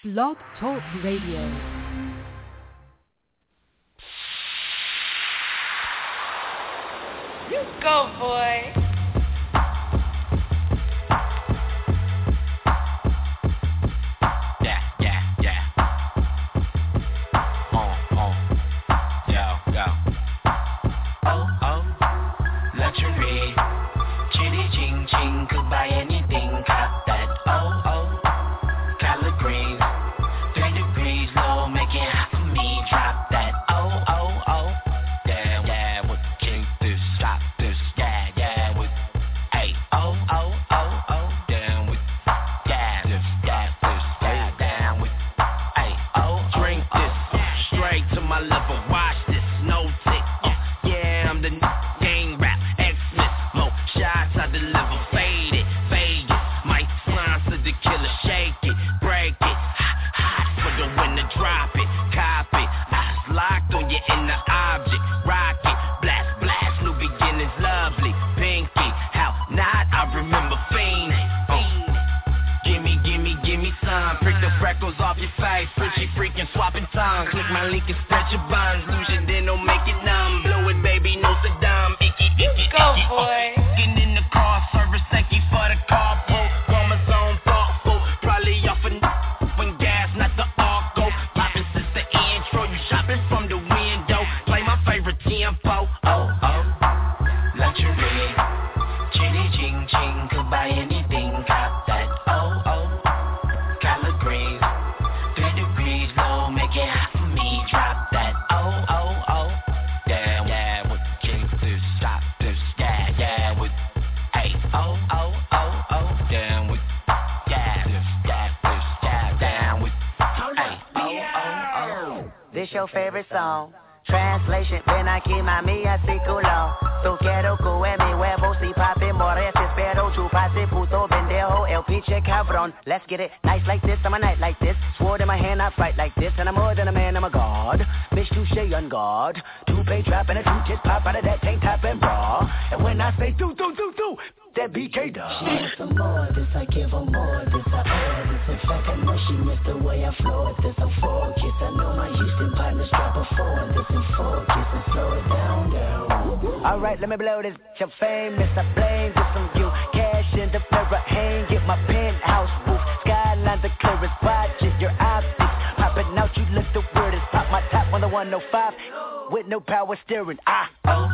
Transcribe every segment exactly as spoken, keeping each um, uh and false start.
Blog Talk Radio. You go, boy. Let's get it nice like this, I'm a night like this. Sword in my hand, I fight like this. And I'm more than a man, I'm a god. Bitch, touche on guard. Two-pay trap and a two-tit pop out of that tank top and bra. And when I say do, do, do, do, that B K does. She wants some more, this I give her more. This I owe this. In fact, I know she missed the way I floored this. I'm focused, I know my Houston partners drop a four. This and focus and slow it down, down. Alright, let me blow this. I'm famous, I blame this on you. Cash in the mirror, hang, get my penthouse roof. Skyline the clearest, watching your optics. Popping out, you look the weirdest. Pop my top on the one oh five with no power steering. Ah, oh,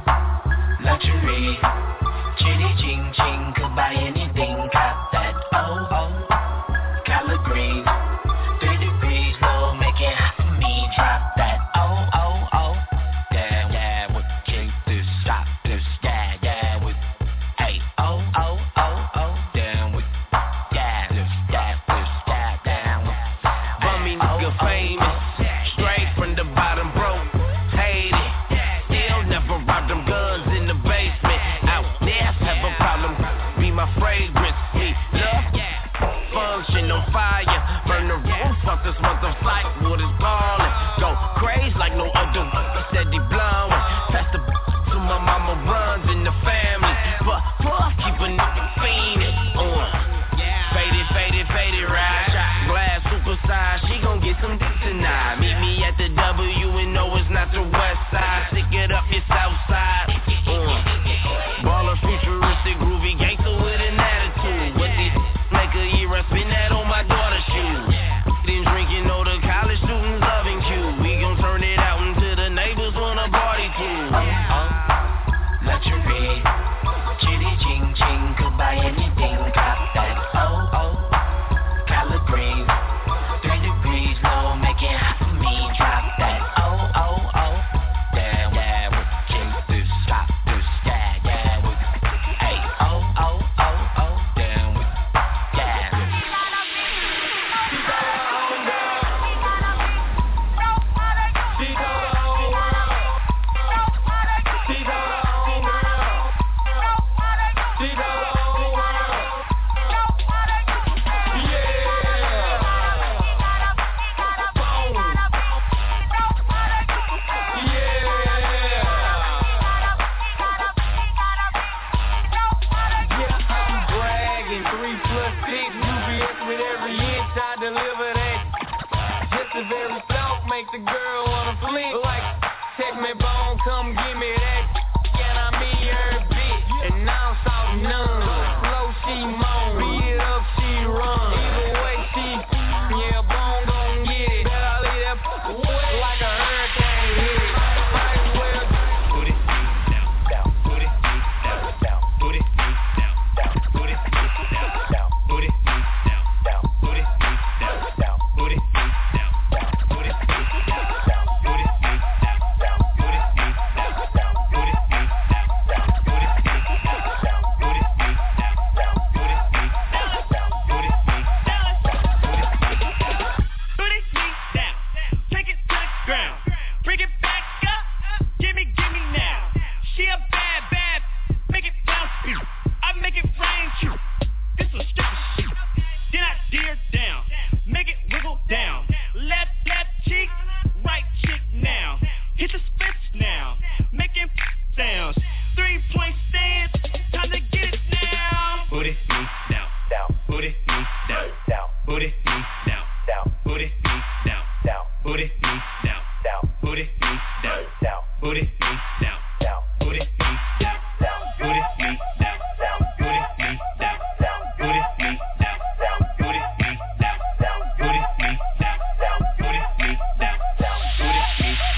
oh, luxury. Chitty ching ching, could buy anything. Got that, oh, oh, collard greens. Three degrees low, make it hot for me. Drop that, oh, oh, oh. Yeah, yeah, we kick this, stop this, yeah, yeah, we. Hey, oh, oh, oh, oh, damn, we. Yeah, this, yeah, this, yeah, damn, we. Bummy nigga famous, straight from the bottom, broke. Hate it, still never robbed them guns in the basement. Out there, have a problem. Be my fragrance, me love. Function on fire, burn the roof off this motherfucker. Wood is ballin', go crazy like no other. Steady blowin', pass the to my mama runs in the family. But fuck, keep a nigga fiendin'. Uh, faded, faded, faded, ride shot glass super size. She gon' get some dick tonight. the very thought make the girl wanna flee. Like, take me bone, come give me that. And I mean her bit, and now I'm soft none. Slow she moan, beat it up she run. Either way she, yeah, bone gon' get it. Bet I leave that wet like a hurricane hit it. Might as well put it down, down, put it down, down, put it down, down, put it down, down, put it down, down, put it down, down, put it down, down, put it down, down, put it down, down, put it down, down, put it down, down, put it down, down, put it down, down, put it down, down, put it down, down, put it down, down, put it down. Put it down, take it to the ground, bring it back up, gimme, gimme now. She a bad, bad, make it bounce, I make it rain, true. This was stripper shit. Then I deer down, make it wiggle down. Left, left cheek, right cheek now. Hit the splits now, making sounds. Three point stance, time to get it now. Put it down, down, put it down, down, put it down, down, put it down, down, put it down, down, put it down, down, put it down, down, put it down, down, put it down, down, put it down, down, put it down, down, put it down, down, put it down, down, put it down, down, put it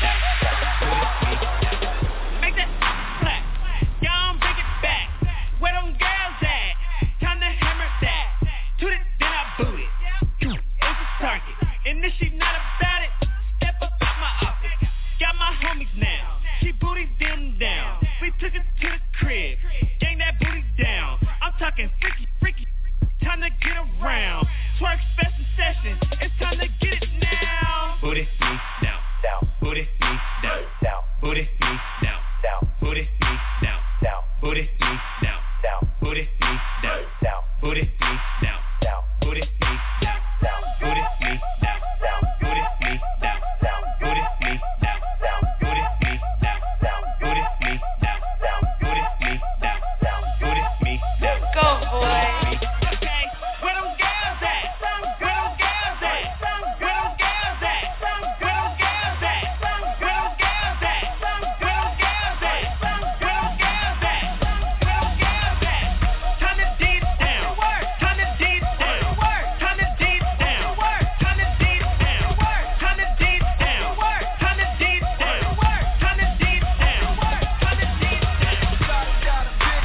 down. Make that clap, y'all bring it back. Where them girls at? Time to hammer that. Toot it, then I boot it. It's a target, and if she not about it, step up out my office. Got my homies now, she booty them down. We took it to the crib, gang that booty down. I'm talking freaky, freaky, time to get around. Twerk special session, it's time to get it now. Put it down, down, put it down, down, put it down, down, put it down, down, put it down, down, put it down, down, put it down, down, put it down, down, put it down, down, put it down, down, put it down, down, put it down, down, put it down, down, put it down, down, put it down. Go, boy. Okay, where them girls at? Where them girls at? Where them girls at? Where them girls at? Where them girls at? Where them girls at? Where them girls at? Where them girls at? Time to D it down. Time to D it down. Time to D it down. Time to D it down. Time to D it down. Time to D it down. Time to D it down. Time to D it down.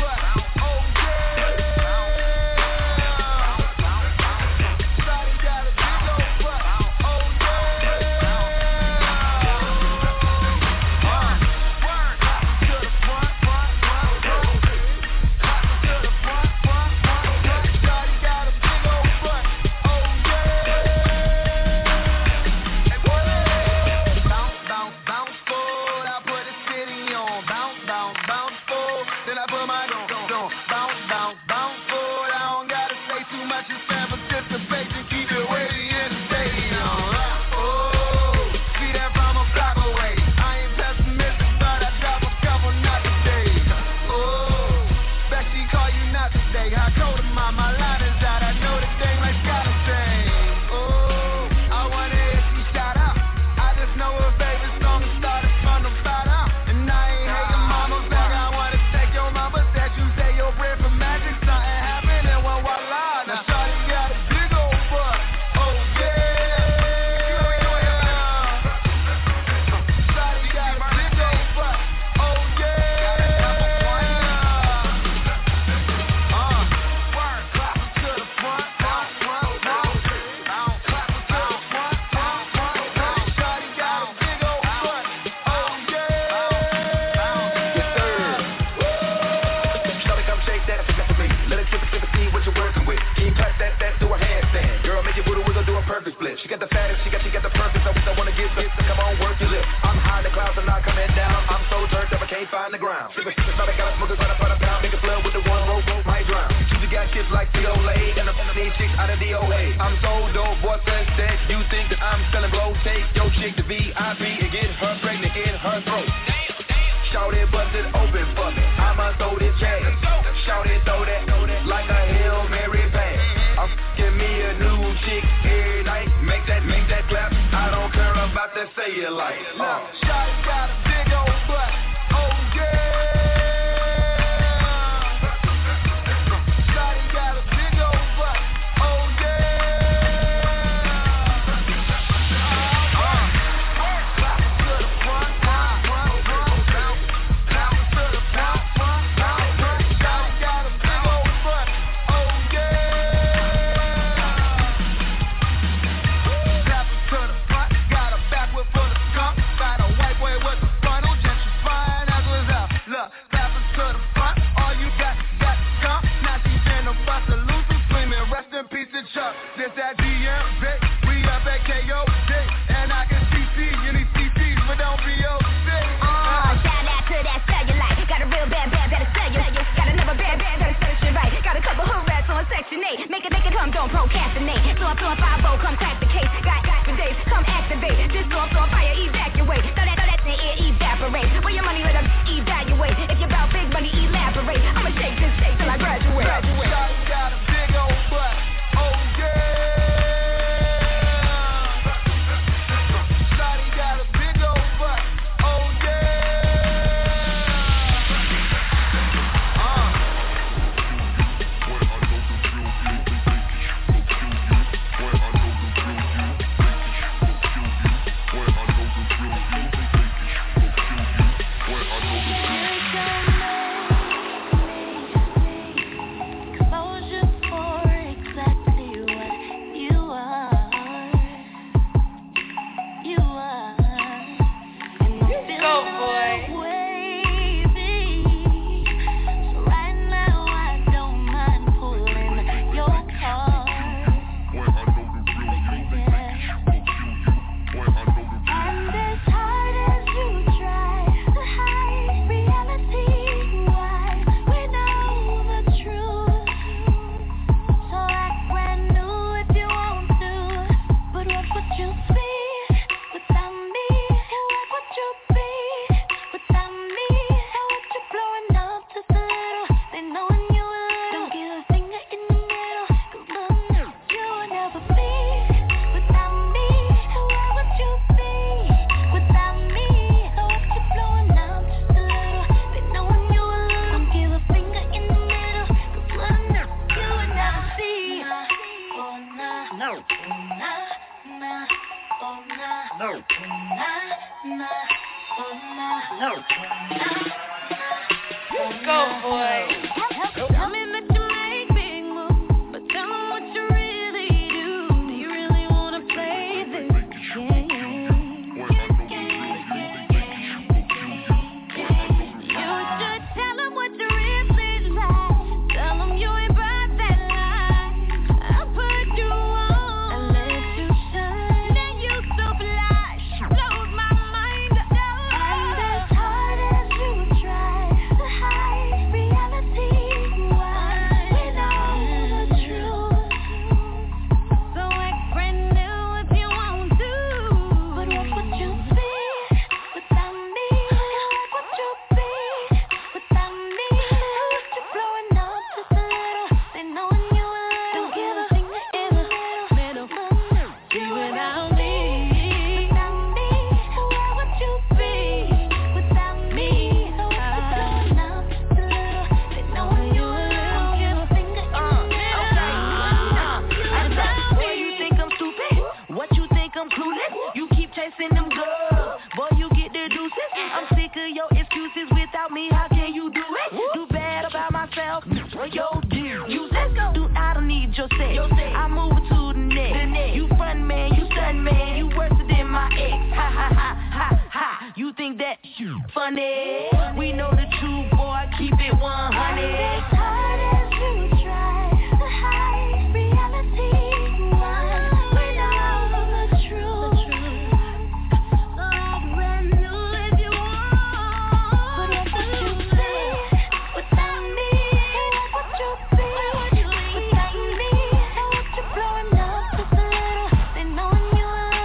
She got the fattest, she got, she got the perfect, so I wanna get this, so come on, work your lips. I'm high in the clouds, I'm not coming down. I'm so turned up, I can't find the ground. It's not I got a smoker, trying to find a pound. Make a flood with the one rope, rope, might drown. She got kids like C O A, and I'm seeing chicks out of D O A. I'm so dope, boy, says that you think that I'm selling blow. Take your chick to V I P and get her pregnant in her throat. Shout it, bust it open for me. I'ma throw this cash. Shout it, throw that, like a Hail Mary pass. I'm give me a new chick every night. Make that, make that clap. and say it like, uh. Shawty got a big old butt, oh yeah. Shawty got a big old butt, oh this that D M Z, we up at K O D, and I can C C any C Cs, but don't be O C. Oh, shout out to that cellulite. Got a real bad, bad, better sell you. Got another bad, bad, better set shit right. Got a couple hood rats on section eight. Make it, make it come, don't procrastinate. So I'm feeling five oh, come crack the case. Got, got for days, come activate. This door, floor, fire, evacuate. Throw that, throw that in air, evaporate. Where your money, let them evaluate. If you're about big money, elaborate. I'ma shake this shake till I graduate. graduate. Shawty got a big old butt, oh yeah.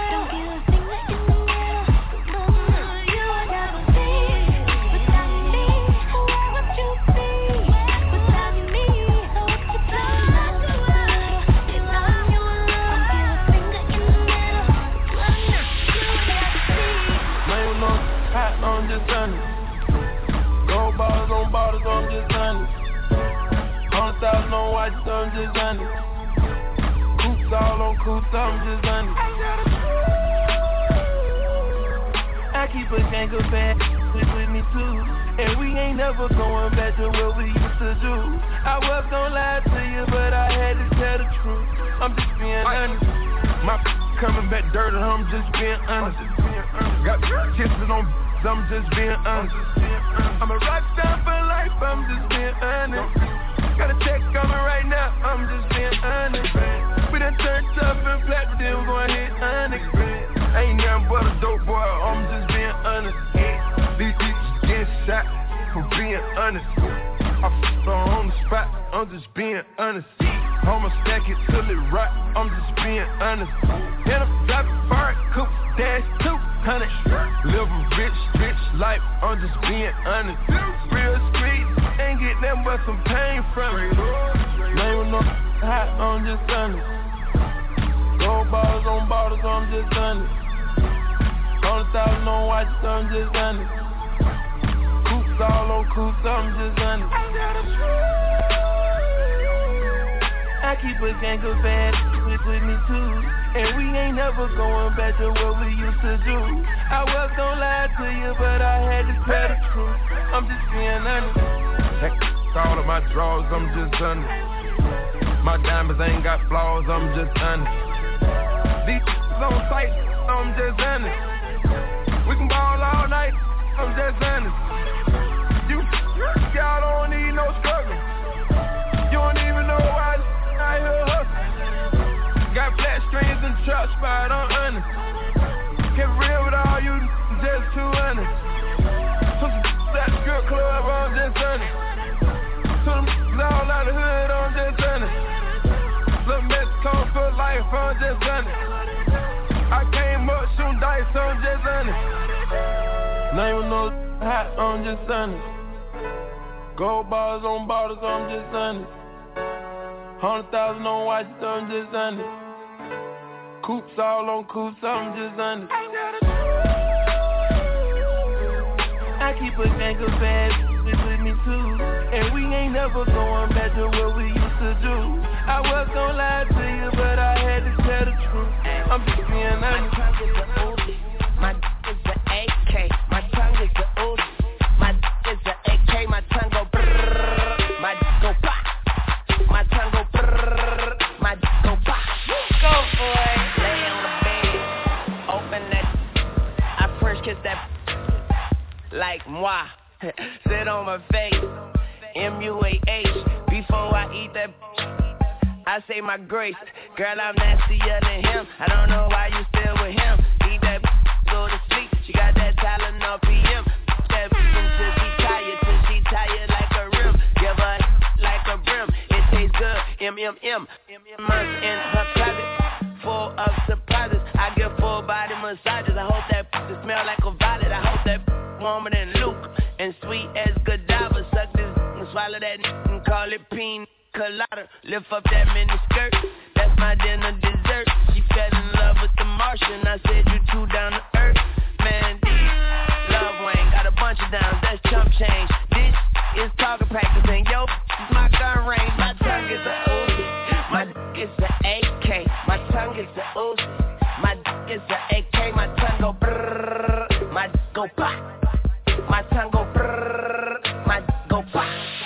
me. watch, so I'm just honest. Coops all on coops, so I'm just honest. I keep a gang of bad with, with me too. And we ain't never going back to what we used to do. I was gonna lie to you, but I had to tell the truth. I'm just being honest. My coming back dirty, I'm just being honest. Got kisses on, I'm just being honest. I'm a rock star for life, I'm just being honest. Got a check coming right now, I'm just being honest. We done turned tough and flat, but then we're gonna hit honest. I ain't nothing but a dope boy, I'm just being honest. These bitches getting shot for being honest. I f***ed on the spot, I'm just being honest. I'ma stack it till it rot, I'm just being honest. Then I'm driving fire, coupe, dash two hundred. Living rich, rich life, I'm just being honest. Real street, ain't get nothing but some pain from it. Name no hot, I'm just honest. Gold bottles on bottles, I'm just honest. Hundred thousand on watches, I'm just honest. Coops all on coops, I'm just honest. I keep a gang of bad with, with me too. And we ain't never going back to what we used to do. I was gonna lie to you, but I had to tell the truth. I'm just being honest. Heck, all of my drawers, I'm just honest. My diamonds ain't got flaws, I'm just honest. These on sight, I'm just honest. We can ball all night, I'm just honest. You, y'all don't need no struggle. You don't even know why I hear hustle. Got flat strings and trap spot, I'm honest. Kept real with all you, just too honest. Took some that strip club, I'm just honest. Took them all out the hood, I'm just honest. Little Mexico for life, I'm just honest. I came up shooting dice, I'm just honest. Name no hot, I'm just honest. Gold bars on bottles, I'm just honest. Hundred thousand on watches, I'm just honest. Coops all on coops, I'm just honest. I keep a gang of bad with, with me too. And we ain't never going back to what we used to do. I was gonna lie to you, but I had to tell the truth. I'm just being honest. My tongue is a Uzi, my d- is a A K. My tongue is a Uzi, my d- is a A K. My tongue go brrrr, my d- go pop. My tongue go brrrr, my d- go pop. Go boy, lay on the bed, open that. I French kiss that like moi. Sit on my face, M U A H. Before I eat that, I say my grace. Girl, I'm nastier than him. I don't know why you still with him. Eat that, go to sleep. She got that Tylenol P M. That until she tired, till she tired like a rim. Give her like a brim. It tastes good. M M M. Months in her closet, full of surprises. I give full body massages. I hope that pussy smell like a violet. I hope that warmer than Luke and sweet as Godiva. Suck this and swallow that and call it pina colada. Lift up that mini skirt, that's my dinner dessert. She fell in love with the Martian. I said you too down to earth. Man, D, Love Wayne got a bunch of downs. That's chump change. This is target practice and yo, this my gun range. My tongue is a Uzi, my d- is a A K. My tongue is a Uzi, my d- is a A K. My tongue go brrrr, my d- go pop. My tongue go brrrr, my d- go pop.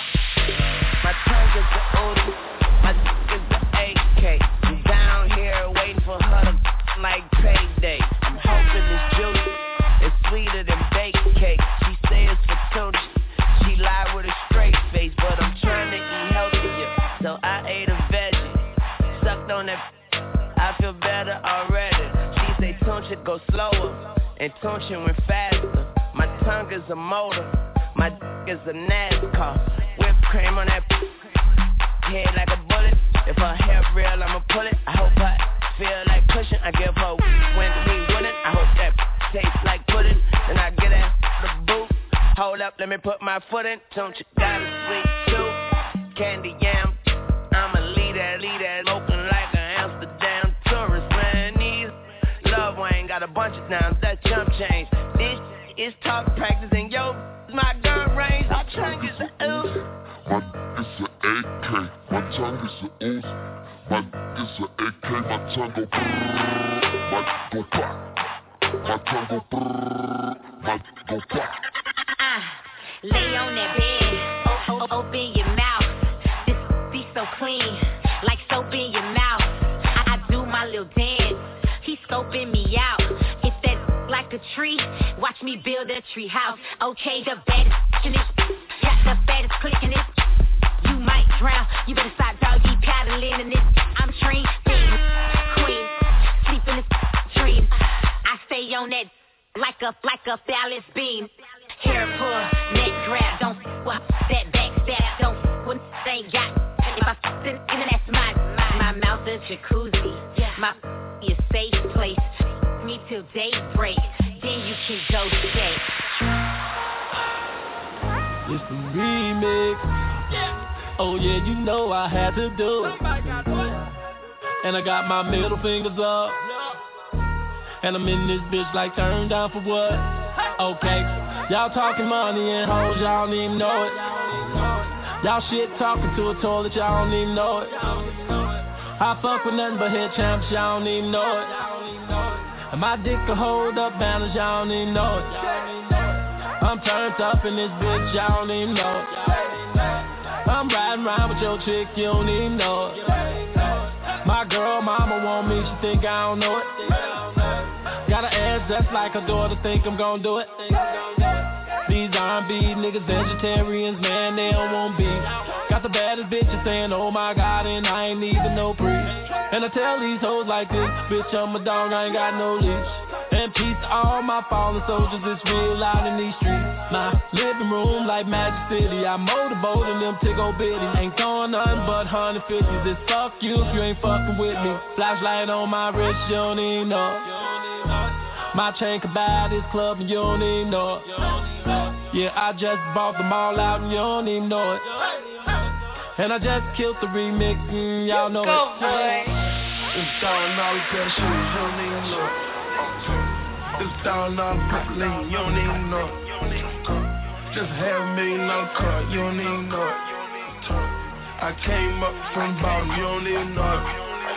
My tongue is a Uzi, my d- is a A K. I'm down here waiting for her to like payday. I'm hoping it's juicy, it's sweeter than baked cake. She say it's for tuna, she lie with a straight face, but I'm trying to eat healthier, so I ate a veggie. Sucked on that, I feel better already. She say Tunchi go slower, and Tunchi went faster. My tongue is a motor, my d- is a NASCAR. Whipped cream on that head like a bullet. If her hair real, I'ma pull it. I hope I feel like cushion. I give her when he wouldn't. I hope that tastes like pudding. Then I get at the boot. Hold up, let me put my foot in. Don't you got a sweet tooth? Candy yam. I'm a leader, leader, smoking like an Amsterdam tourist. Man, these Love Wayne got a bunch of downs. That jump change. This is talk practice and yo, my gun range. My tongue is a ooh. My is a A K, my tongue is a Uzi. My is a A K, my tongue go brrrr, my go pop. My tongue go brrrr, my go pop. Uh, lay on that bed, o- o- open your mouth. This be so clean, like soap in your mouth. I, I do my little dance, he scoping me out. If that like a tree, watch me build a tree house. Okay, the baddest in this, got the baddest click in this. You might drown, you better stop doggy paddling in this. I'm trained, being queen, sleep in this dream. I stay on that like a like a balance beam. Hair pull, neck grab, don't f*** that backstab, don't f*** what ain't got. If I f*** it, then that's my, my, my mouth is jacuzzi, my f*** is safe place. F*** me till daybreak, then you can go stay. It's the remix. Oh yeah, you know I had to do it. And I got my middle fingers up. And I'm in this bitch like turned down for what? Okay, y'all talking money and hoes, y'all don't even know it. Y'all shit talking to a toilet, y'all don't even know it. I fuck with nothing but head champs, y'all don't even know it. And my dick can hold up banners, y'all don't even know it. I'm turned up in this bitch, y'all don't even know it. I'm riding around with your chick, you don't even know it. My girl mama want me, she think I don't know it. Got an ass that's like a daughter, think I'm gon' do it. These R and B niggas vegetarians, man, they don't want beef. Got the baddest bitches saying, oh my God, and I ain't even no priest. And I tell these hoes like this, bitch, I'm a dog, I ain't got no leash. And peace to all my fallen soldiers, it's real out in these streets. My living room like Magic City, I motorboat in them tickle bitty. Ain't throwing nothing but one fifties, it's fuck you if you ain't fucking with me. Flashlight on my wrist, you don't even know it. My chain can buy this club and you don't even know it. Yeah, I just bought them all out and you don't even know it. And I just killed the remix, mm, y'all know Go it. boy. It's thousand dollar pair of shoes, you don't even know it. It's thousand dollar purple lane, you don't even know it. Just half a million dollar car, you don't even know it. I came up from the bottom, you don't even know it.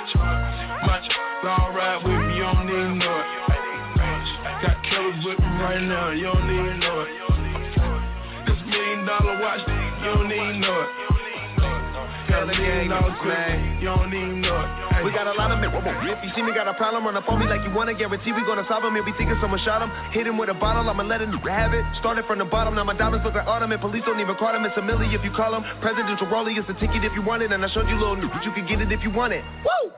My ch*** all ride with me, you don't even know it. Got killers with me right now, you don't even know it. This million dollar watch, you don't even know it. Got a million dollar man, you don't even know it. We got a lot of men. If you see me got a problem, run up on me like you wanna. Guarantee we gonna solve him. If we thinking someone shot him, hit him with a bottle, I'ma let him have it. Started from the bottom, now my diamonds look like autumn. And police don't even call him. It's a milli if you call him. Presidential rollie, it's a ticket if you want it. And I showed you little news, but you can get it if you want it. Woo!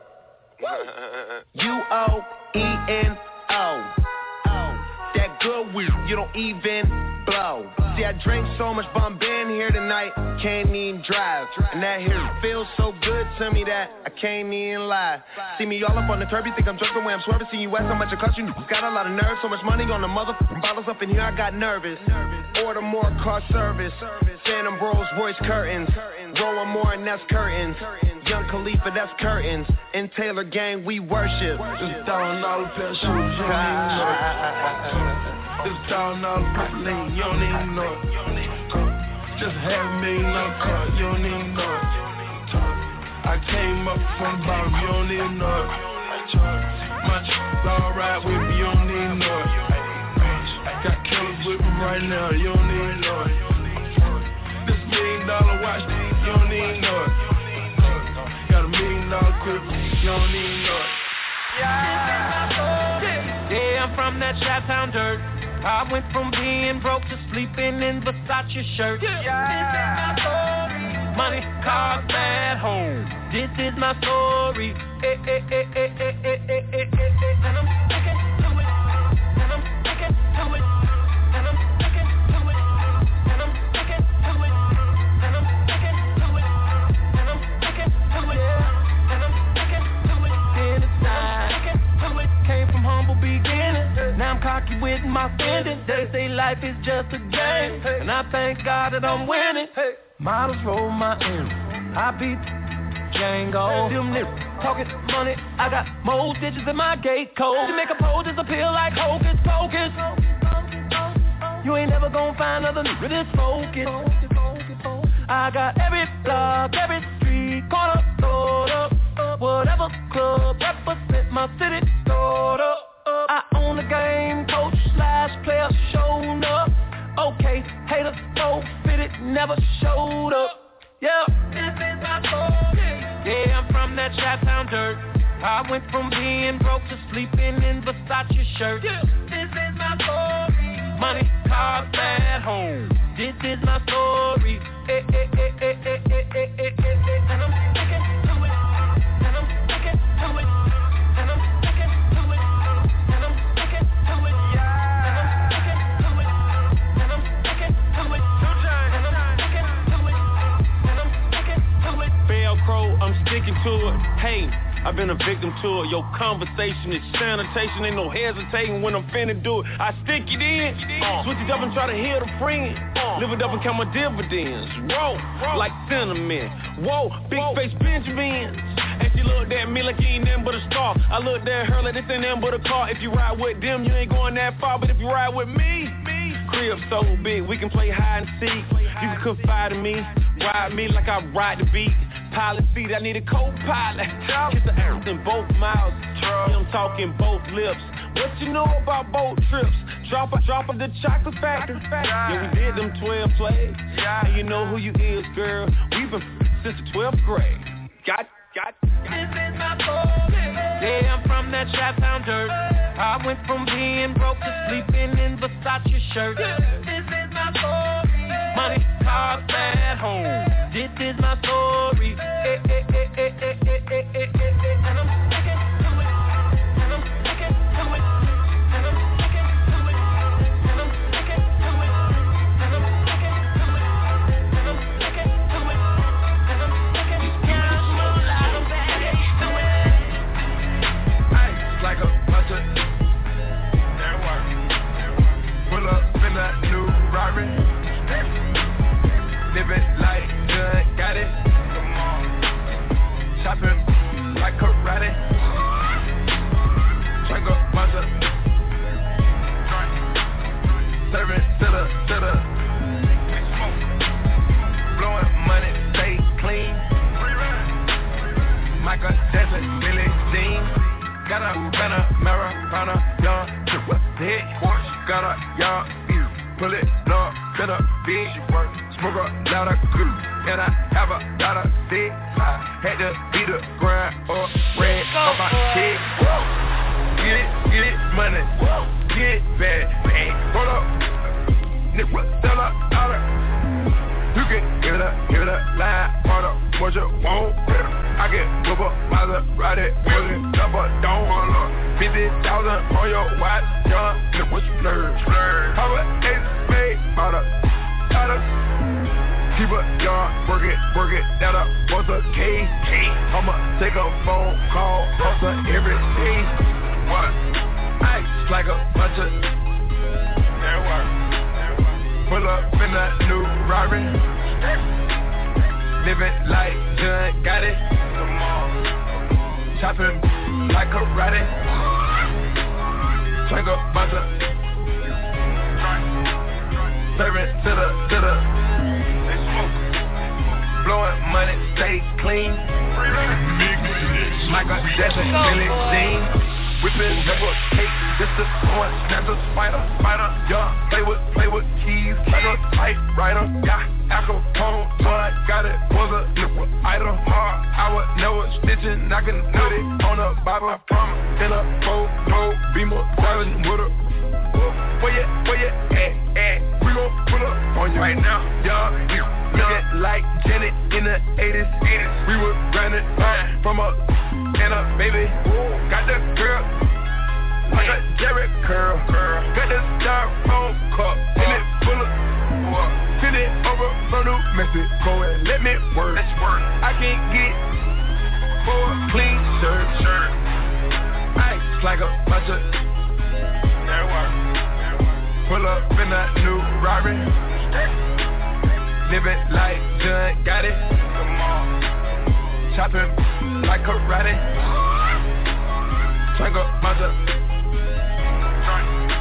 U O E N O. That good weed, you don't even blow. See, I drank so much Bombay in here tonight, can't even drive. And that here feels so good to me that I can't even lie. See me all up on the curb, you think I'm drunk the way I'm swerving. See you ask how much it cost you, got a lot of nerve. So much money on the motherfucking bottles up in here, I got nervous. Order more car service, Phantom Rolls Royce curtains. Rolling more and that's curtains. Young Khalifa, that's curtains. In Taylor Gang, we worship. It's thousand dollar pair of shoes, you don't even know it. It's thousand dollar purple lane, you don't even know it. Just half a million dollar car, you don't even know it. I came up from the bottom, you don't even know it. My ch***s all ride with me, you don't even know it. Got killers with me right now, you don't even know it. This million dollar watch, you don't even know it. Got a million dollar crib, you don't even know it. Yeah, yeah, I'm from that Chi-Town dirt. I went from being broke to sleeping in Versace shirts. Yeah, money, cars, bad home. This is my story. Eh, eh, eh, eh, eh, eh, eh, eh, eh, eh. And I'm sticking to it. And I'm sticking to it. And I'm sticking to it. And I'm sticking to it. And I'm sticking to it. And I'm sticking to it. And I'm sticking to it. In the side. Came from humble beginnings. Now I'm cocky with my spending. They say life is just a game, and I thank God that I'm winning. Models roll my end. I beat Django. Them niggas talking money. I got more stitches in my gate code. To make a pole disappear like hocus pocus. You ain't never gonna find another nigga this focus. I got every block, every street, corner, stored up, up. Whatever club represent my city, stored up, up. I own the game, coach slash player showing up. Okay, haters so fitted, never showed up. Yeah, this is my story. Yeah, I'm from that Chi-Town dirt. I went from being broke to sleeping in Versace shirt. Yeah, this is my story. Money, cars, bad home. This is my story. Eh, eh, eh, eh, eh, eh, eh, eh, eh. And I'm sticking to it. And I'm sticking to it. And I'm sticking to it. And I'm sticking to it. Yeah. And I'm sticking to it. And I'm sticking to it. And I'm sticking to it. And I'm sticking to it. Velcro, I'm sticking to it. Hey, I've been a victim to it. Your conversation is sanitation. Ain't no hesitating when I'm finna do it. I stick it in, uh, switch it up and try to heal the friend. Uh, Live it up and count my dividends. Whoa, like cinnamon. Whoa, big Whoa. face Benjamins. And she looked at me like you ain't nothing but a star. I looked at her like this ain't nothing but a car. If you ride with them, you ain't going that far. But if you ride with me, me. Crib so big, we can play hide and seek. You can confide in me, ride me like I ride the beat. Pilot seat, I need a co-pilot. Kiss the ass in both mouths. Yeah, I'm talking both lips. What you know about boat trips? Drop a drop of the chocolate factory. Yeah, we did them twelve plays. And you know who you is, girl. We've been since the twelfth grade. Got, got, got. This is my story. Yeah, I'm from that Chi-Town dirt. I went from being broke to sleeping in Versace shirt. This is my story. Money, cars, bad home. This is my story. Eh, eh, eh, eh, eh, eh, eh, eh, eh. And I'm sticking to it. And I'm sticking to it. And I'm sticking to it. And I'm sticking to it. And I'm sticking to it. And I'm sticking to it. And I'm sticking to it. Yeah, I'm so loud, I'm back to it. Ice like a bunch of that work. Pull up in that new Rari. Living like good, got it. Come on. Chopping like karate. Drink a bunch of serving to the, to the blowing money, stay clean. Michael Jackson, Billie Jean. Got a banner, marijuana, young, triple hit. Got a young, pull it up to the beach. Smoke a lot of good, and I have a lot of dick. I had to beat the grind or red on my head. Get it, get it, money, get it bad, bang. Hold up, nigga, sell a dollar. You can give it up, give it up, line, part up, what you want. I get whoop up, Maserati, William, double down, hold up. fifty thousand on your watch, young, nigga, what you nerve? How about eight, made, bought a, bought a. Keep a yard, work it, work it, that up, what's a K? I'ma take a phone call, hustle every day. What? Ice like a bunch of that work. Pull up in that new Rari. Living like John got it. Come on. Chopping like karate. Drink a bunch of serving to the, to the blowing money, stay clean. Michael Jackson, Billie Jean. Whipping never cake, just a one, snatch a spider, spider. Young, play with, play with keys, like a typewriter. Yeah, Apple phone, one, got it, was a little item. Hard, I was never stitching, I can put it on a Bible. From in a boat, boat, beamer, driving with a. Where you, where you at, at? We gon' pull up on you right now, y'all. Looking like Janet in the eighties. We were running up from a and a baby. Got the girl like a Jerry curl. Got the styrofoam cup and it full of. Send it over from New Mexico and let me work. I can't get for a clean shirt. Ice like a bunch of. Pull up in that new Rari. Living like John got it. Come on. Chopping like karate. Drink a bunch of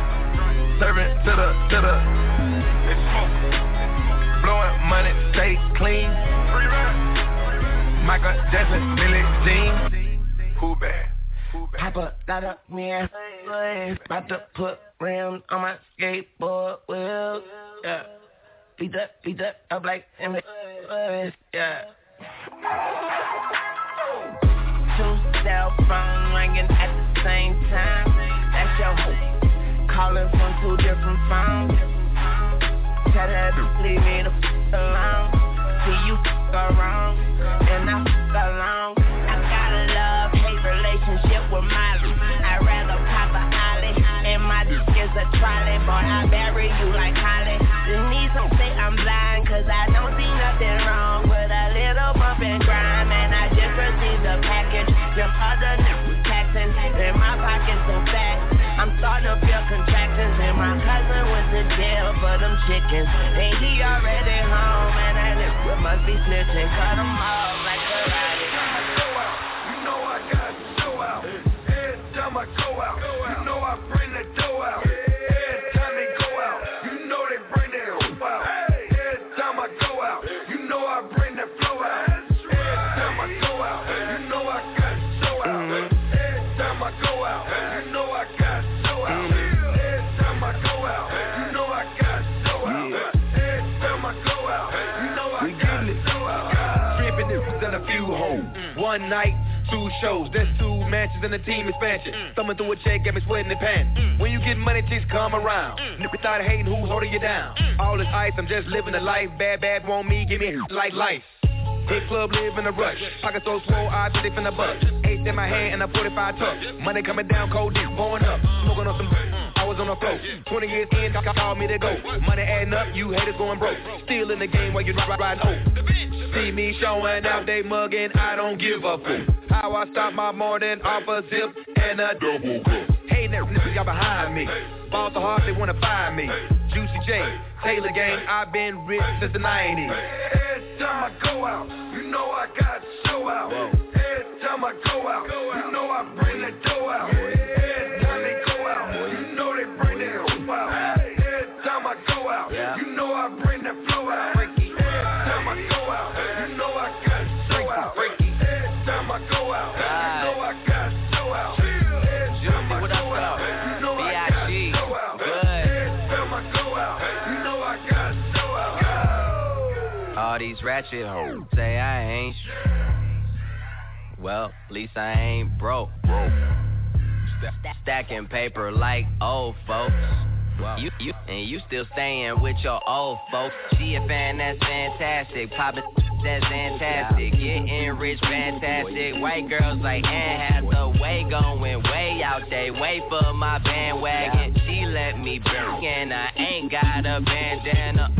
serving to the, to the blowing money, stay clean. Michael Jackson, Billie Jean. Who bad? Pop a lot of man, about to put rims on my skateboard wheels. Yeah, beat up, beat up, up like M. Yeah. Two cell phones ringing at the same time. That's your hope. Calling from two different phones. Tell her to leave me the f*** alone. See you f*** around, and I f*** along. I got a love-hate relationship with Miley. I'd rather pop a ollie, and my dick is a trolley. Boy, I bury you like Holly. Denise don't say I'm blind, cause I don't see nothing wrong with a little bump and grime. And I just received a package. Them other niggas taxing, and my pocket's so fat. I'm starting to feel contractions, and my cousin went to jail for them chickens. And he already home, and that nigga must be snitching. Cut him off like a riot. I go out, you know I got to show out. Every time I go out, you know I bring the dough out. Every time they go out, you know they bring their hoop out. Every time I go out, you know I bring the flow out. Every time I go out, you know I got to show out. Every time I go out, you know I got to show out. Every time I go out, you know I got to show out. Every time I go out, you know I got to show out. Stripping this and a few hoes. One night, two shows, that's two matches and a team expansion. Mm. Thumbing through a check, got me sweating the pants. Mm. When you get money, chicks come around. Mm. Niggas start hating, who's holding you down? Mm. All this ice, I'm just living a life. Bad, bad, want me, give me like life. Hit club, live in a rush. Pocket so swole, I did it from the butt. Eight in my hand and a forty-five tuck. Money coming down, cold deep, pouring up. Smoking on some, I was on the floor. twenty years in, call me to go. Money adding up, you haters going broke. Still in the game while you riding old. See me showing out, they mugging, I don't give a fuck. How I start my morning off a zip and a double cup. Hey, now niggas y'all behind me. Balls so hard they wanna find me. Juicy J, Taylor Gang, I've been rich since the nineties. Every time I go out, you know I got to show out. Every time I go out, you know I bring the dough out. Every time they go out, you know they bring their hoop out. Every time I go out, you know I bring the flow out. Every time I go out, you know I got to show out. Every time I go out, you know I got to show out. Every time I go out, you know I got to show out. Every time I go out, you know I got to show out. All these ratchet hoes say I ain't sh- well, at least I ain't broke. Stacking paper like old folks. You, you, and you still staying with your old folks. She a fan, that's fantastic. Poppin', that's fantastic. Getting rich, fantastic. White girls like Anne Hathaway going way out there. Wait for my bandwagon. She let me bring, and I ain't got a bandana.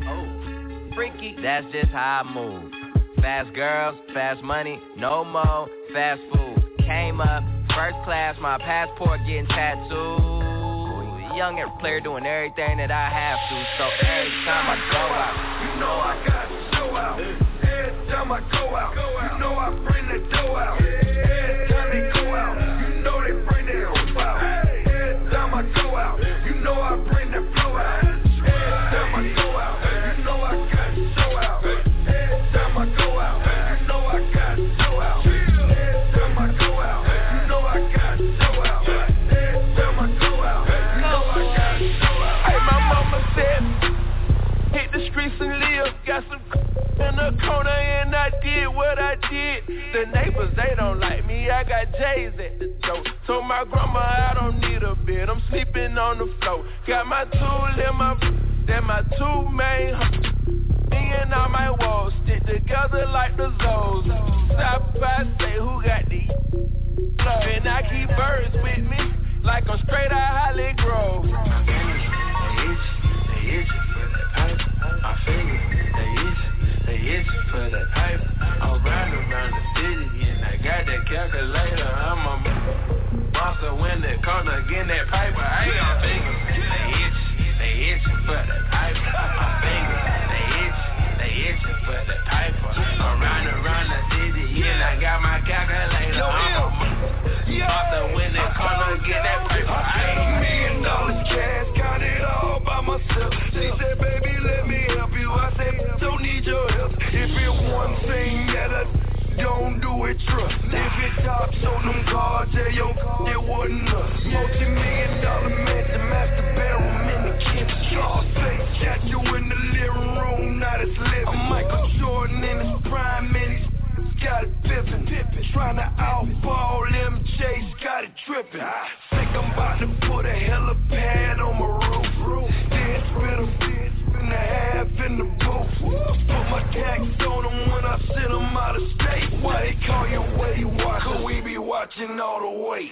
Oh, freaky, that's just how I move. Fast girls, fast money, no more fast food. Came up, first class, my passport getting tattooed. Young and player doing everything that I have to. So every time I go out, you know I got to show out. Every time I go out, you know I bring the dough out. Every time they go out, you know they bring their hoop out. Every time I go out, you know I bring the flow out. Every time I go out, you know I got to show out. Every time I go out, you know I got to show out. Every time I go out, you know I got to show out. Every time I go out, you know I got to show out. Hey, my mama said, hit the streets and live. Got some in the corner and I did what I did. The neighbors, they don't like me. I got J's at the door. Told my grandma I don't need a bed. I'm sleeping on the floor. Got my tool in my, then my two main me and all my walls stick together like the Zoes. Stop by, say who got these. And I keep birds with me like I'm straight out Holly Grove. My fingers, they itch, they itch for the pipe. My fingers, they itch, they itch for the pipe. I'm riding around the city and I got that calculator. I'm a monster when they come to get that piper. I ain't got fingers, they itch, they itch for the pipe. My fingers, they itch, they itch for the piper. I'm riding around the city and I got my calculator. I'm a monster when they come to get that piper. I ain't million dollars cash, got it all by myself. She said, baby, let me help you. I said, don't need your help. job, show them cards, yeah, yo, it wasn't us. Multi-million dollar mansion, master bedroom in the kitchen. Scarface got you in the living room, not his living. I'm Michael Jordan in his prime, and he's got it pippin'. Trying to outball M J's got it trippin'. Think I'm about to put a helipad on my roof. Then spit a bitch and a half in the booth. Put my tax on them when I send them out of state. Why they call you Weight Watch? Cause we be watching all the way.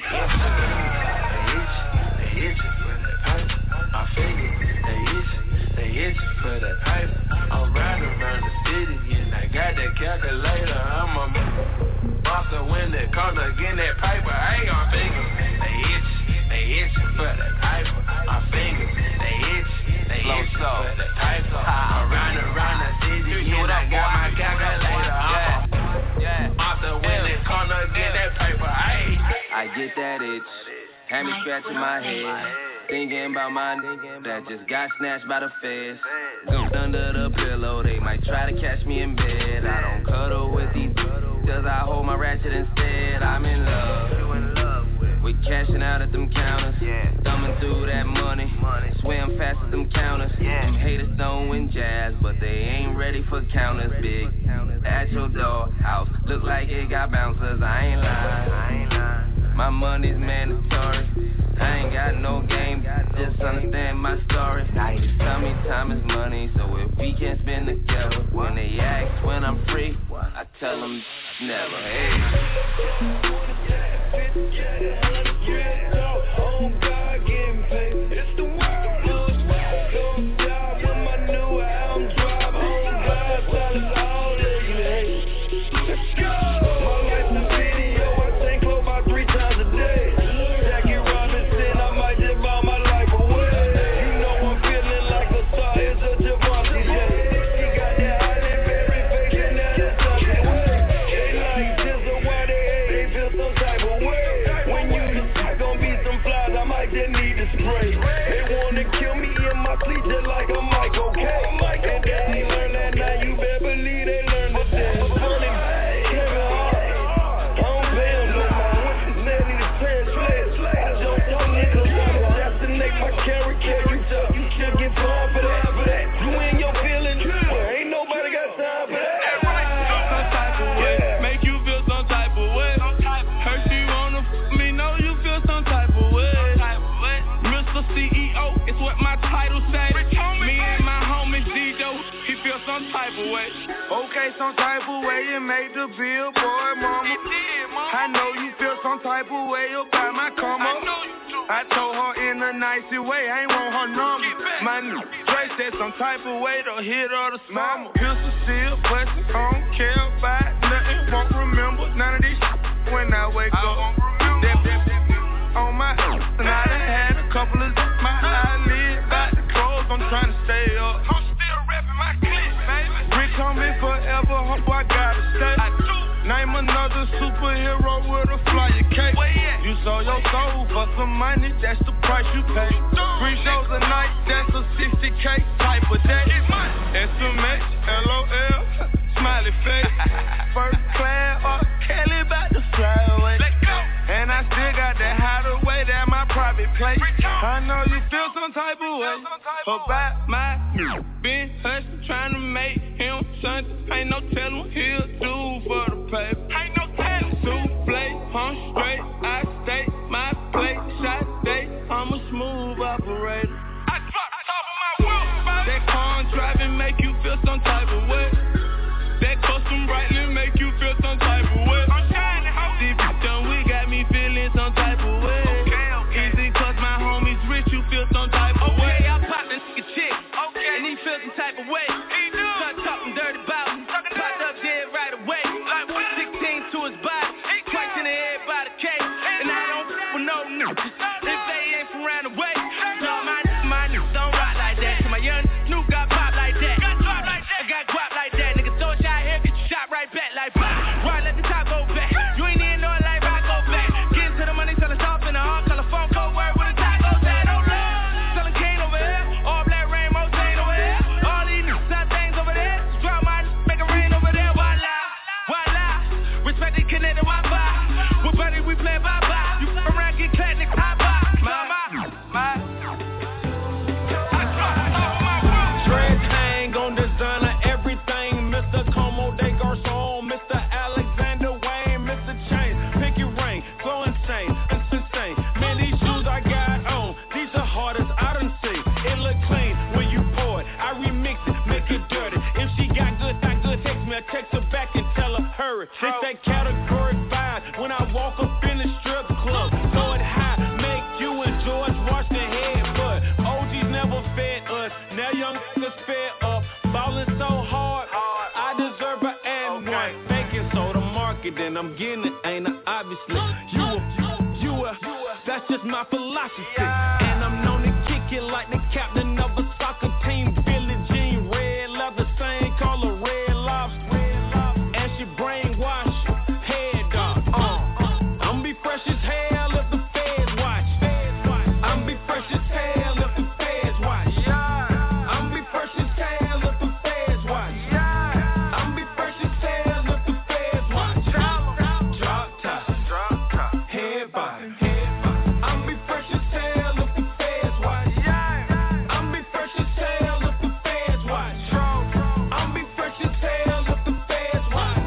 They itch for that pipe. I figure they itch, they itch for that pipe. I'm riding around the city and I got that calculator. I'm a monster when they come to get that piper. I ain't gon' figure. They itch, they itch for that pipe. I figure they itch, they itch for that pipe. I'm riding around the city and I got my calculator. I'm a monster when they come to get that paper. I get that itch, had me scratching my head, thinking about my nigga that just got snatched by the feds. Gooped under the pillow, they might try to catch me in bed. I don't cuddle with these cause I hold my ratchet instead. I'm in love with cashing out at them counters, thumbing through that money, swim fast at them counters. Them haters don't win jazz, but they ain't ready for counters. Big at your door house, look like it got bouncers. I ain't lying. My money's mandatory. I ain't got no game, just understand my story. Just tell me time is money, so if we can't spend together. When they ask when I'm free, I tell them never. Hey. Oh God, getting paid. It's the world. Go job with my new album drop. Oh God, tell us all that you hate. Let's go. My life's a video. I think close about three times a day. Jackie Robinson, I might just buy my life away. You know I'm feeling like a star. It's a Javante J. She got that Halle Berry face and that is something way. They like this or why they hate. They feel some type of way. When you decide gon' be some flies, I might just need to spray. They wanna kill me in my sleep just like a Michael K. And they ain't learn that now, you better believe they learn today. Funny, Kevin Hart, I don't pay him no mind. What you said need to translate. I don't know niggas, I assassinate my character. You just, you should get fined for that. You in your feelings, well, ain't nobody got time for that. Some type of way, make you feel some type of way. Hurt you wanna f me, know you feel some type of way. Mister C E O, it's what my title say. Me and my homie D-Joe, he feel some type of way. Okay, some type of way you made the billboard, mama. I know you feel some type of way about my come up. I told her in a nicey way, I ain't want her number. My new Dre said some type of way to hit her the mama. Pistol still bustin', I don't care about nothing, won't remember none of this shit when I wake up. That, that, that, on my and I done had a couple of my eyelids about to close, I'm trying to stay up. I'm still rapping my clip, baby. Rick coming forever, hope I gotta stay. I do. Name another superhero with a flyer cake. You sold your soul for some money, that's the price you pay. Three shows a night, that's a sixty K type of day. S M H, L O L, smiley face. First class, or Kelly about to fly away. And I still got that hideaway, that my private place. I know you feel some type of way about my been hustling, trying to make him something. Ain't no telling he'll do for the paper. Ain't no telling. Souffle, I'm straight, I stay my plate. Shot day, I'm a smooth operator. I drop the top of my wheel, baby. That car driving make you feel some type of way. That custom brightly make you feel some type of way. I'm shining, ho. See, done we got me feeling some type of way. Okay, okay. Easy cause my homies rich, you feel some type of way. Okay, I popped a nigga chick, okay, and he feel some type of way. He do. Start talking dirty about him, popped up dead right away. Like what? sixteen to his body, twice in the head by the cake. fed up, ballin' so hard, I deserve an and one. Faking so the market, then I'm getting it, ain't I? Obviously, you a, you a, that's just my philosophy. And I'm known to kick it like the captain of a soccer team. Billie Jean, red leather, same color, red lobster. And she brainwash, head dog. Uh, I'm be fresh as hell if the feds watch. I'm be fresh as hell if the feds watch. I'm be fresh as hell if the feds watch. I'm be fresh as hell if the feds watch. Drop top, drop top, head body. I'm be fresh as hell if the feds watch. I'm be fresh as hell if the feds watch. I'm be fresh as hell if the feds watch.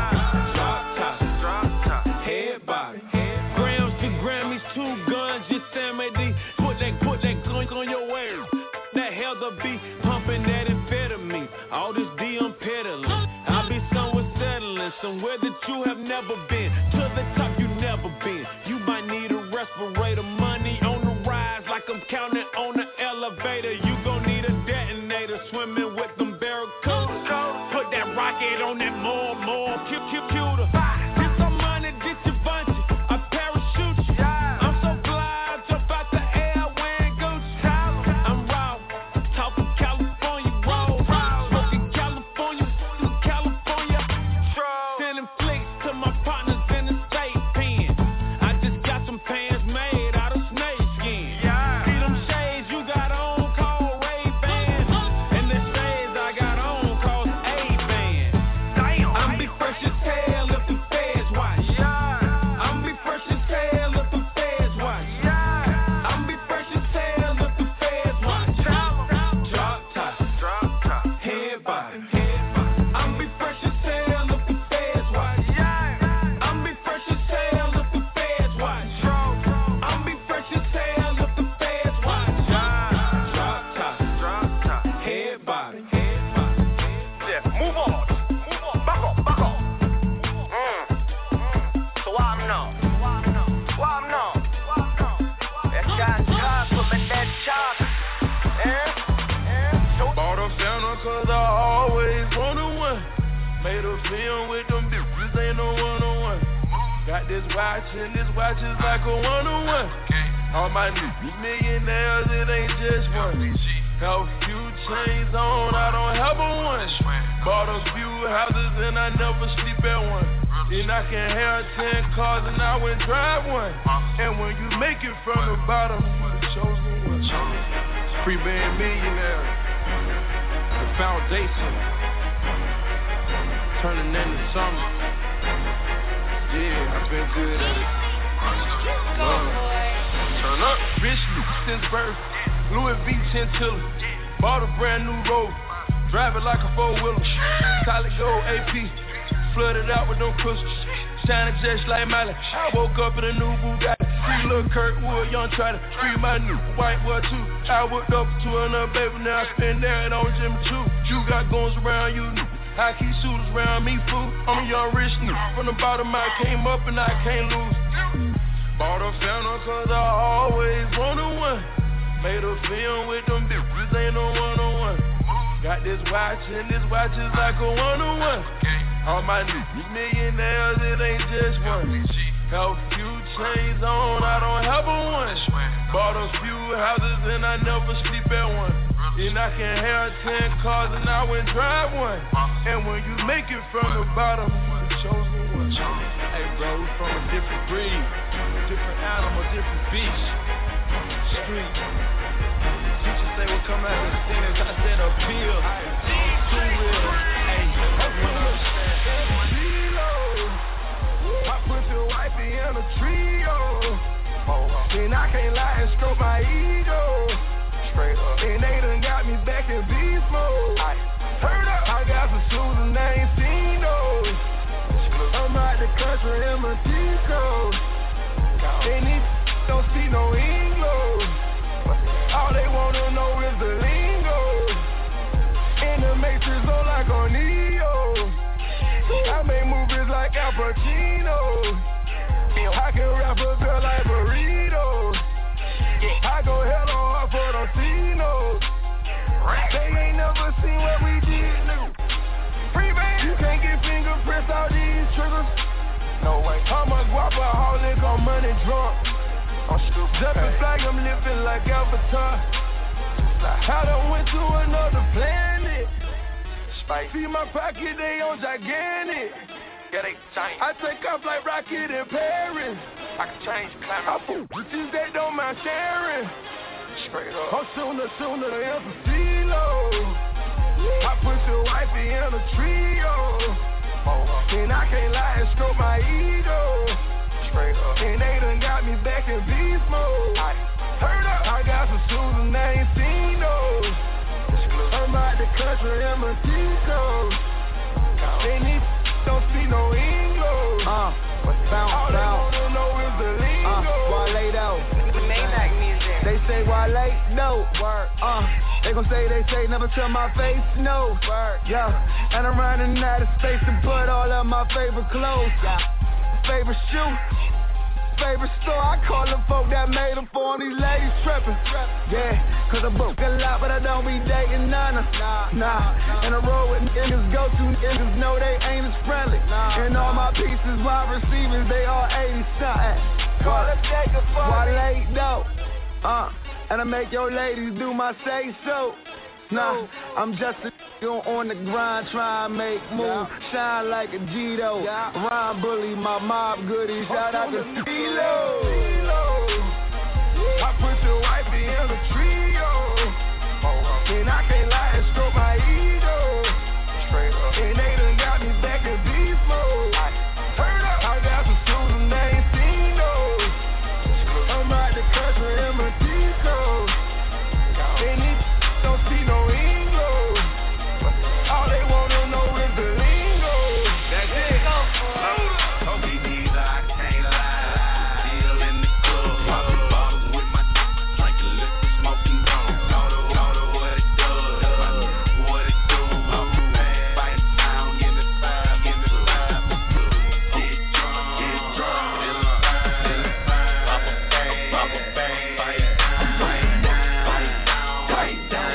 Drop top, drop top, head body. Grams to Grammys, two guns, just Sam A D. Put that, put that gunk on your ass. That hell the beat, pumping that amphetamine. All this D I'm peddling. I be somewhere settling, somewhere that you have never been. To the top you never been. You might need a respirator, money on the rise like I'm counting on the elevator. You gon' need a detonator, swimming with them barracudas. Put that rocket on that more, more, cute, cute, cuter. Get some money, get your bunch, I parachute you. I'm so fly, jump out the air wearing Gucci. I'm raw, talking California roll, smoking California, California. Sending flicks to my partners in the state pen. I just got some pants made out of snake skin. See them shades you got on called Ray-Bans, and the shades I got on called A-Band. I'm be fresh as hell if the feds watch. I'm be fresh as hell if the feds watch. I'm be fresh as hell if the feds watch. Drop top, drop top, head body. I'm be fresh as hell if the feds watch. I'm be fresh as hell if the feds watch. I'm be fresh as hell if the feds watch. Drop top, drop top, head body. Yeah, move on. Move on. Back up, back up. Mm. So what I'm now? What I'm now? That shot, shot, put me that shot. Eh? Eh? Bought a Phantom cause I always wanted one. Made a film with them bitches, ain't no one-on-one. Got this watch and this watch is like a one-on-one. All my niggas millionaires, it ain't just one. Have a few chains on, I don't have a one. Bought a few houses and I never sleep at one. Then I can have ten cars and I wouldn't drive one. And when you make it from the bottom, you the chosen one. Free band millionaire, the foundation, turning into something. Yeah, I've been good at it. Love. Turn up, rich Luke since birth, Louis V Chinchilla, bought a brand new road, drive it like a four-wheeler, solid gold A P, flooded out with no crystals, shining just like Miley. I woke up in a new Bugatti, free little Kirkwood, young Trotter, free my new white boy too. I whipped up to another baby, now I spend that on Jimmy Choo. You got guns around you, new. I keep shooters around me, fool. I'm a young rich new. From the bottom I came up and I can't lose. Bought a Phantom cause I always wanted one. Made a film with them bitches, ain't no one-on-one. Got this watch and this watch is like a one-on-one. All my niggas millionaires, it ain't just one. Have a few chains on, I don't have a one. Bought a few houses and I never sleep at one. Then I can have ten cars and I wouldn't drive one. And when you make it from the bottom, you the chosen one. Hey bro, we from a different breed, different animal, different beast. Street. Teachers say we'll come out of the sentence, I said appeal. Too real. Hey, I put the wifey in a trio. Then I can't lie and stroke my ego. And they done got me back in beast mode. Turn up. I got some shoes and I ain't seen those. I'm out the country in my T-code. And these don't speak no English. All they wanna know is the lingo. In the Matrix, on like on Neo. I make movies like Al Pacino. I can rap a girl like burritos. I go hell on her for those Tinos. They ain't never seen what we did, nigga. Free man. You can't get fingerprints out these triggers. No way. I'm a guapaholic on money drunk. I'm stupid. Jumping flag, I'm living like Avatar. I done went to another planet. Spice. See my pocket, they on gigantic. Yeah, they change. I take off like Rocket in Paris. I can change climate. I fool bitches that don't mind sharing. Straight up. I'm sooner, sooner than for CeeLo. I put your wifey in a trio. And I can't lie and stroke my ego. Straight up. And they done got me back in beast mode. I heard up. I got some shoes and they ain't seen those. I'm out the country in my T-Code. They need don't see no English. Uh, bounce, all they wanna know is the lingo. Uh, Wale though. The Maybach music. They say Wale, no. Word. Uh, they gon' say, they say, never tell my face, no. Word. Yeah, and I'm running out of space to put all of my favorite clothes. Yeah. Favorite shoe. Favorite store, I call them folk that made them for these ladies trippin'. Yeah, cause I book a lot, but I don't be dating none of Nah, nah. In a row with niggas go to niggas know they ain't as friendly. Nah, and all my pieces, wide receivers, they all eighty something. Call it Jacob Wale though. Uh, and I make your ladies do my say so. Nah, I'm just a on the grind, try and make moves, yeah. Shine like a G-Do, yeah. Rhyme bully, my mob goodie, shout out to CeeLo. I put your wifey in a trio, and I can't lie and stroke my ego. And they done got me back in beast mode. Turn up. I got some shoes and they ain't seen those. I'm out the country in my T-Code. And these don't see no English. All they wanna know is the lingo. That's it. Oh, we need I can't lie. Still in the club, popping bottles with my like a liquor smoking down. Know the, know the what it does, what it do. Fight the sound, give me five, give me five. Get drunk, get drunk, in the vibe, in the vibe. Pop a bang, pop a bang, fight down, fight down, fight down, fight down.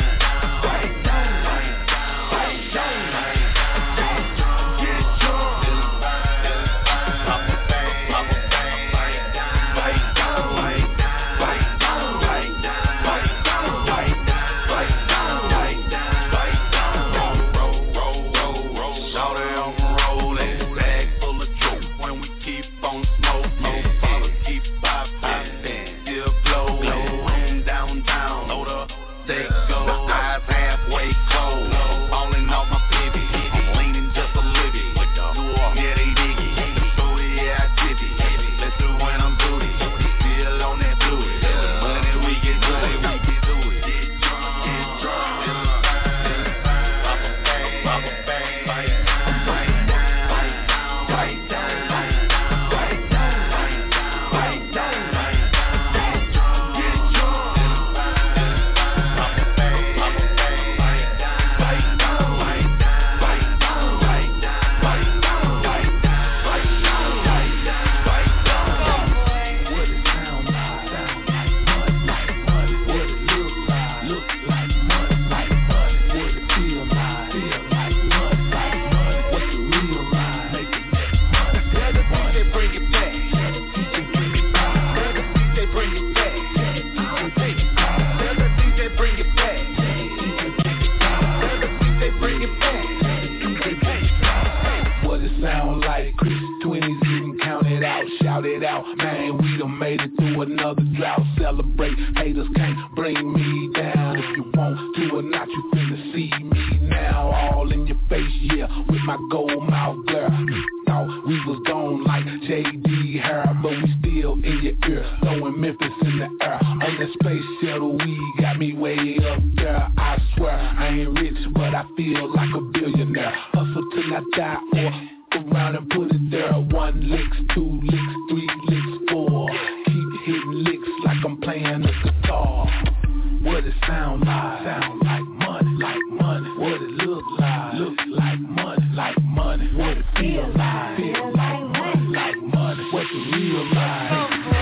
Shout it out, man, we done made it through another drought. Celebrate, haters can't bring me down. If you want to or not, you finna see me now. All in your face, yeah, with my gold mouth glare. Thought we was gone like J D Hair, but we still in your ear, throwing Memphis in the air. On the space shuttle, we got me way up there. I swear, I ain't rich, but I feel like a billionaire. Hustle till I die or around and put it there. One licks, two licks, three licks, four. Keep hitting licks like I'm playing a guitar. What it sound like? Sound like money, like money. What it look like? Look like money, like money. What it feel like? Feel like money, like money. What's the real life?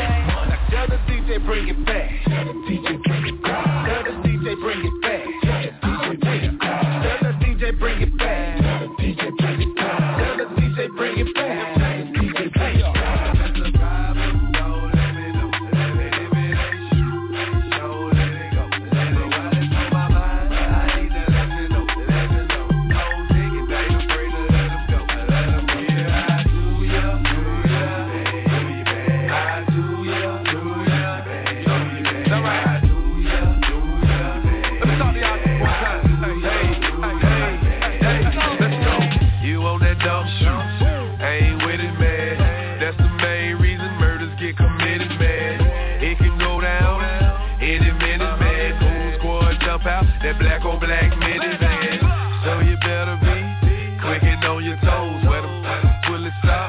Now tell the D J bring it back. Tell the D J bring it back. Tell the D J bring it back. All right. Let me talk to y'all one time. Hey, hey, hey, hey, hey, let's go. You on that dumb shit? Ain't with it, man. That's the main reason murders get committed, man. It can go down any minute, man. Cool squad jump out that black on black minute, man. So you better be quick and on your toes. Where the bullets stop,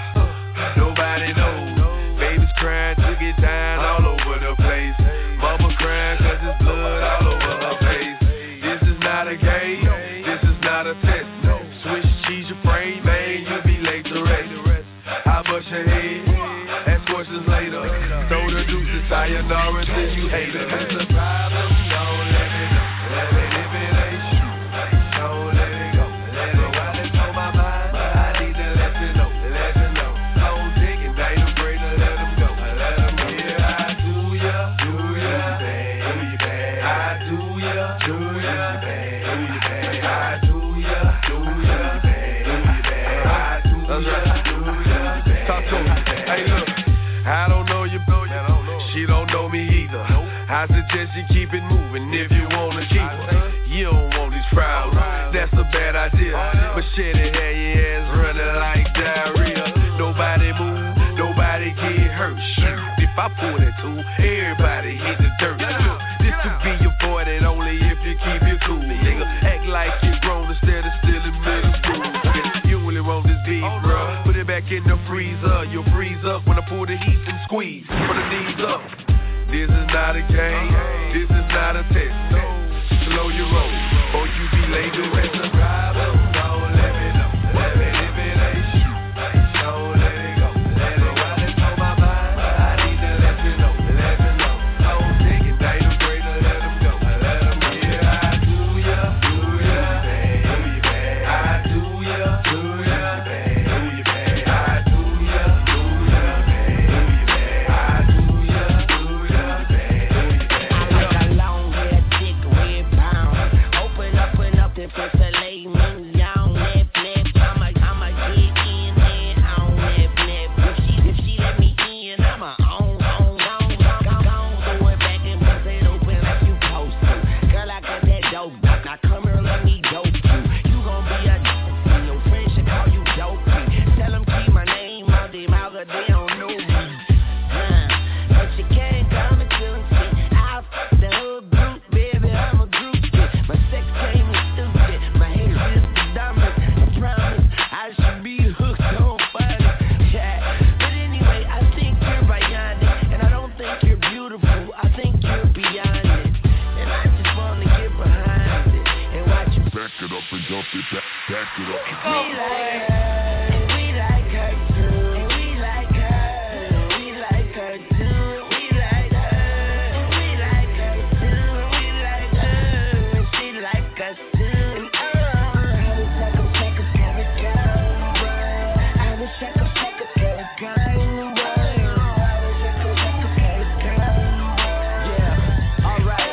nobody knows. Baby's crying, took it down all over the place. Mama crying cause there's blood all over her face. This is not a game, this is not a test. Switch cheese your frame, man, you'll be late to rest. I bust your head, ask questions later. Throw the deuces, sayonara till you hate it. That's the problem, don't let me know. Let me if it ain't you, don't let it go. Let it go, it's on my mind. I need to let you know, let you know. Don't take it, they the greater, let them go. Let them go. Yeah, I do ya, do ya, do you bad? I do ya, do ya, do you bad? I do ya, do ya, do you bad? I do ya, do ya. Talk to me. Hey, look, I don't know you, bro. She don't know me either. I suggest you keep it moving if you wanna keep her. You don't want these crowds, that's a bad idea. Machete had your ass running like diarrhea. Nobody move, nobody get hurt. Shoot, if I pull that tool, everybody hit the dirt. Look, this could be avoided only if you keep it cool, nigga. Act like you're grown instead of still in middle school. Yeah, you really want this beef, bro. Put it back in the freezer. You'll freeze up when I pull the heat and squeeze. Put the knees up. This is not a game. This is not a test. Slow your roll, or you be late to rest. The problem, don't let me know. Let me if it ain't you. Don't let it go. Let it go. It's on my mind. I need to let you know. Let you know. Don't take it, they the greater. Let them go. Let them go. Yeah, I do ya, do ya, do you bad? I do ya, do ya, do you bad? I do ya, do ya, do you bad? I do ya, do ya, do you bad? I like a long hair, thick red brown. Open up and up the first fillet mignon. Nip, nip, I'ma, I'ma get in there on nip, nip. If she, if she let me in, I'ma on, on, on, on, on. Throw it back and bust it open like you supposed to. Girl, I got that dope. Now come here, let me dope you. You gon' be a dope, and your friends should call you dopey. Tell them keep my name out their mouth, 'cause they don't know me. Huh. But you can't come and chill and sit. I'll fuck the whole group, baby, I'm a groupie. My sex game is stupid, my hair is the dumbest. I promise I should be hooked on fun. Yeah. But anyway, I think you're beyond it, and I don't think you're beautiful. I think you're beyond it, and I just wanna get behind it and watch you Back it up and jump it back, back it up. we like her, and we like her too. And we like her, and we like her too. We like her, and we like her too. We like her, and she like us too. And I wish I could take a carrot girl. I wish I could take a carrot girl in the world. I wish I could take a carrot girl in the world. Yeah, alright.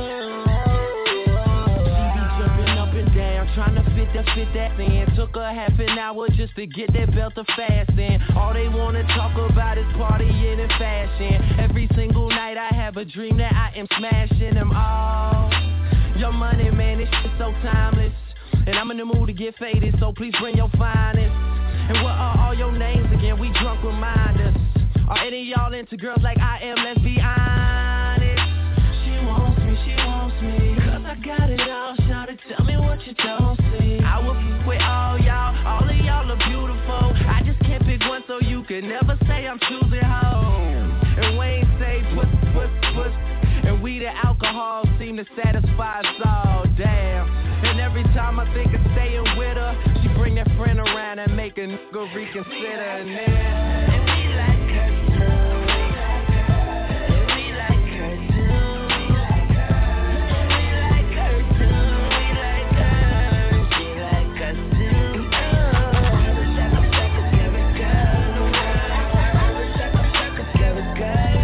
She be jumping up and down, trying to fit that, fit that in. Took her half an hour just to get that belt to fast in. All they wanna talk about is partying and fashion. Every single night I have a dream that I am smashing them all. Your money, man, this shit so timeless. And I'm in the mood to get faded, so please bring your finest. And what are all your names again? We drunk reminders. Are any of y'all into girls like I am? Let's be honest. She wants me, she wants me, 'cause I got it all. Shout it, tell me what you don't see. I will f- with all y'all, all of y'all are beautiful. I just can't pick one, so you can never say I'm choosing home. And Wayne say puss, puss, puss. And we the alcohol seem to satisfy us all, damn. And every time I think of staying with her, she bring that friend around and make a nigga reconsider. And then, and we like her too. And we like her too. And we like her too. We like her. She like us too. I wish I could take a carrot girl. I wish I could take a carrot girl.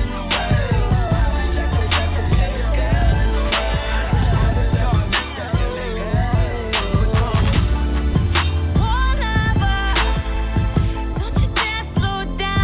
Slow down.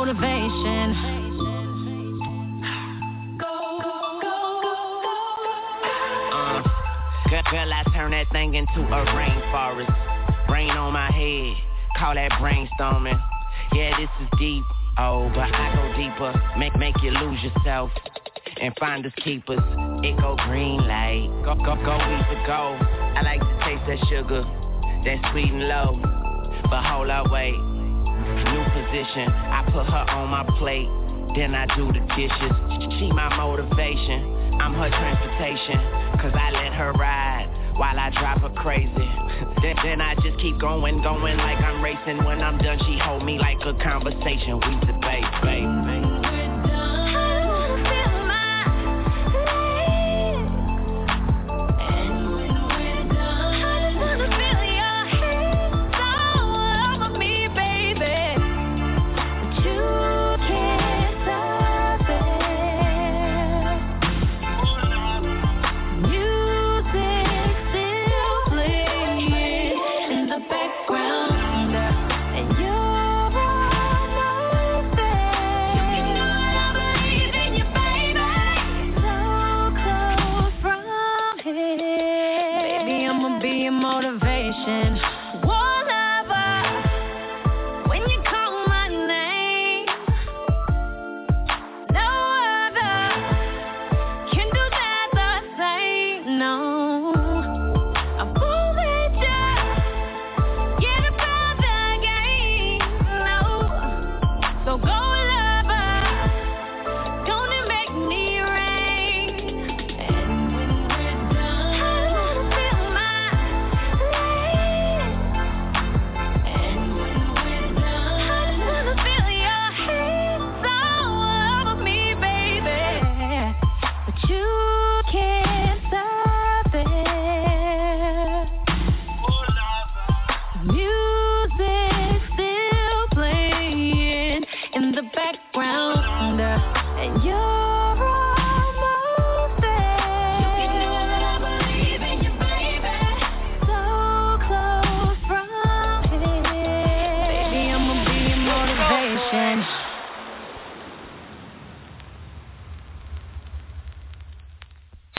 motivation. Uh, girl, girl, I turn that thing into a rainforest. Rain on my head, call that brainstorming. Yeah, this is deep, oh, but I go deeper. Make make you lose yourself and find us keepers. It go green light, go go go easy go. I like to taste that sugar, that sweet and low. But hold up, wait. New position, I put her on my plate, then I do the dishes. She my motivation, I'm her transportation, cause I let her ride while I drive her crazy. then, then I just keep going, going like I'm racing. When I'm done, she hold me like a conversation. We debate, babe.